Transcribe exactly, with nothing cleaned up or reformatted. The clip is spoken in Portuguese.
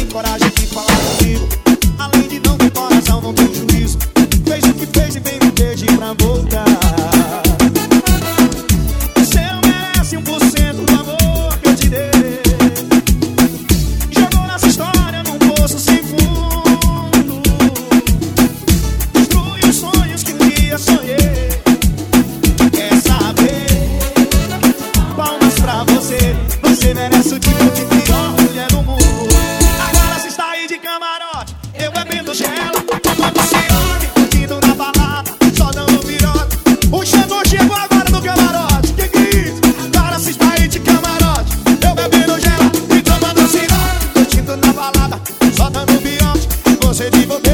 coragem de falar comigo. Além de não ter coração, não tem juízo. Fez o que fez e vem me pedir pra voltar. Você não merece um por cento do amor que eu te dei. Jogou nossa história num poço sem fundo. Destruiu os sonhos que um dia sonhei. Quer saber? Palmas pra você. Você merece o tipo de pior mulher do mundo. Agora você está aí de camarote, eu bebendo gelo, tomando cione, curtindo na balada, só dando virote. O chegou, chegou agora no camarote. Que que é isso? Agora você está aí de camarote, eu bebendo gelo e tomando cione, curtindo na balada, só dando virote. Você de bobeira.